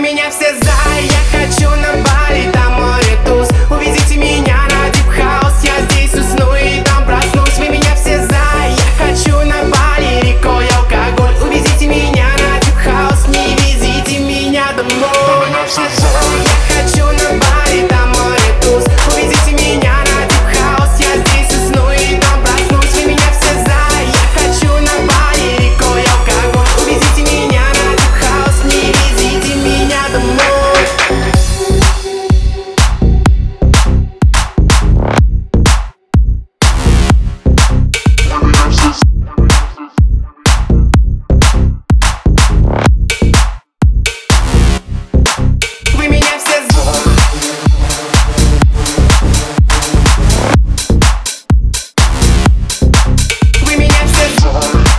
меня все за, я хочу на Бали, там море туз. Увезите меня на дип хаус, я здесь усну и там проснусь. Вы меня все за, я хочу на Бали, рекой алкоголь. Увезите меня на дип хаус, не везите меня домой. Вы меня все за, я хочу на Бали, там море туз. Увезите меня на дип хаус, я здесь усну и там проснусь. Вы меня все за, я хочу на Бали, рекой алкоголь. Увезите меня на дип хаус, не везите меня домой. Вы меня все за. Вы меня все за.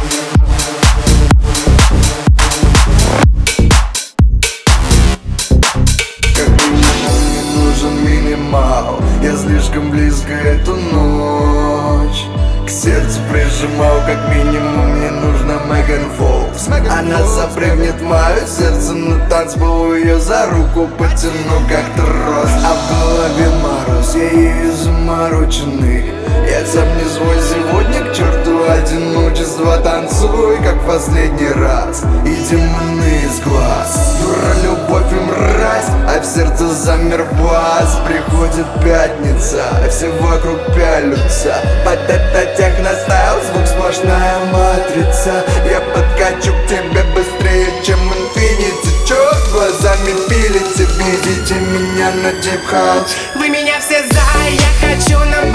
Как минимум мне нужен минимал. Я слишком близко эту ночь к сердцу прижимал. Как минимум мне нужна Меган Фокс. Она запрыгнет в мое сердце на танцпол, ее за руку потяну как трос. А в голове мороз, я ею замороченный. Я сам не свой сегодня, к черту одиночество. Танцуй, как в последний раз, и демоны из глаз. Дура, любовь и мразь, а в сердце замер бас. Приходит пятница, а все вокруг пялются. Под это техностайл, звук сплошная матрица. Я подкачу к тебе быстрее, чем Infinity. Чё глазами пилите, видите меня на дип хаус. Вы меня все за, я хочу на